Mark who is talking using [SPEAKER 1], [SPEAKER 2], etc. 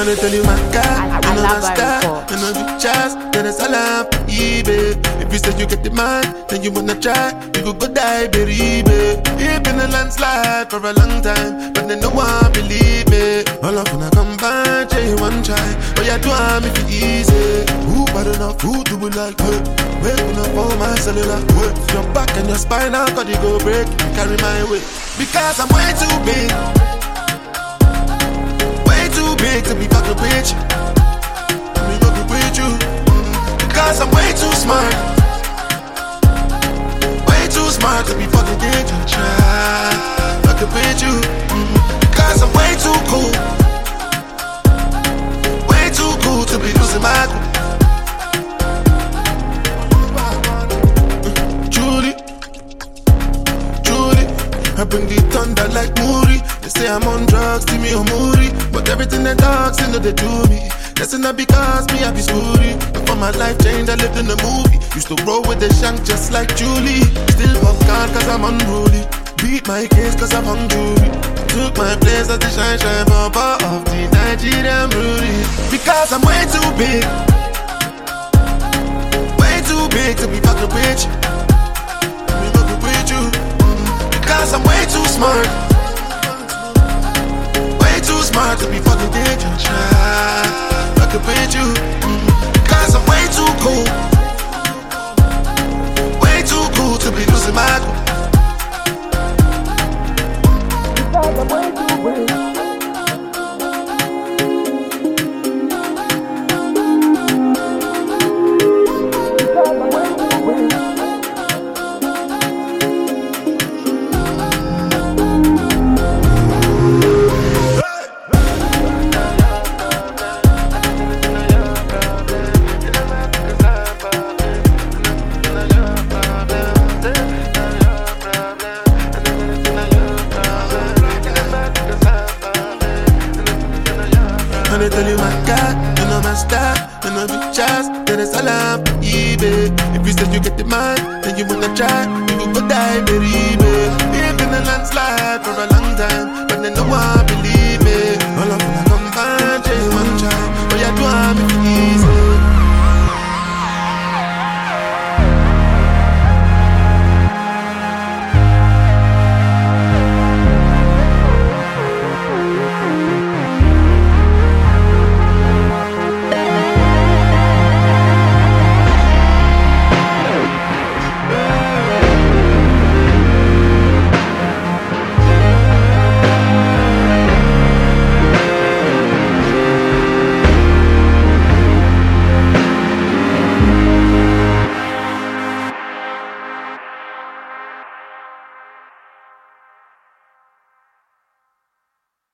[SPEAKER 1] And they tell you my God, you know my
[SPEAKER 2] Alaba
[SPEAKER 1] star,
[SPEAKER 2] Report.
[SPEAKER 1] you know the chance, then it's all up, baby. If you say you get the man, then you wanna try, you go die, baby. It been a landslide for a long time, but then no one believe me. All of them come back, you one try, but you do me for easy. Who bad enough, who do we like, waking up all my cellular, your back and your spine, how could you go break, carry my weight, because I'm way too big. Too big to be fucking with you. Let me fucking with you. Because I'm way too smart. Way too smart to be fucking with you. Try fucking with you. Because I'm way too cool. Way too cool to be losing my cool. Julie, I bring the thunder like Moody. They say I'm on drugs, see me on Moody. But everything they talk, they know they do me. That's not because me, I be spooty. Before my life changed, I lived in a movie. Used to roll with the shank just like Julie. Still fuck God cause I'm unruly. Beat my case cause I'm hungry. Took my place as the shine papa of the Nigerian Rudy. Because I'm way too big. Way too big to be fucking with you. Me fucking with you. Because I'm way too smart. Way too smart to be fucking with you. Try fucking with you. Because I'm way too cool. Way too cool to be losing my cool. Because I'm way too cool. And they tell you my God, you know my star, you know the chance, then it's all up, baby. If you say you get the man, then you wanna try, you go die, baby. It's been a landslide for a long time, but then no one